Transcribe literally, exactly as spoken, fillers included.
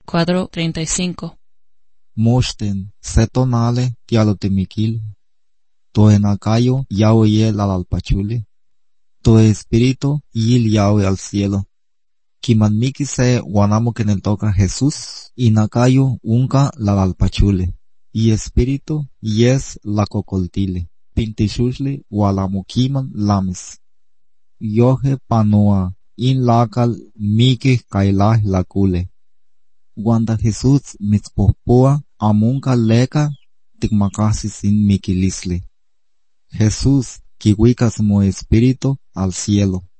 cuatro treinta y cinco. Mochten setonale tialotemiquil, to enacayo yawe yel al alpachule, to espíritu yil yawe al cielo. Kimanmiki se guanamo que en toca Jesús, y nacayo unca la alpachule, y espíritu yes la cocoltile, pintishushli gualamo kiman lames. Yoje panoa, in lacal miki kailah la cule. Guanda Jesús mitzpopoa amunca leca ticmacasi sin miquilisle. Jesús quihuicas mo espíritu al cielo.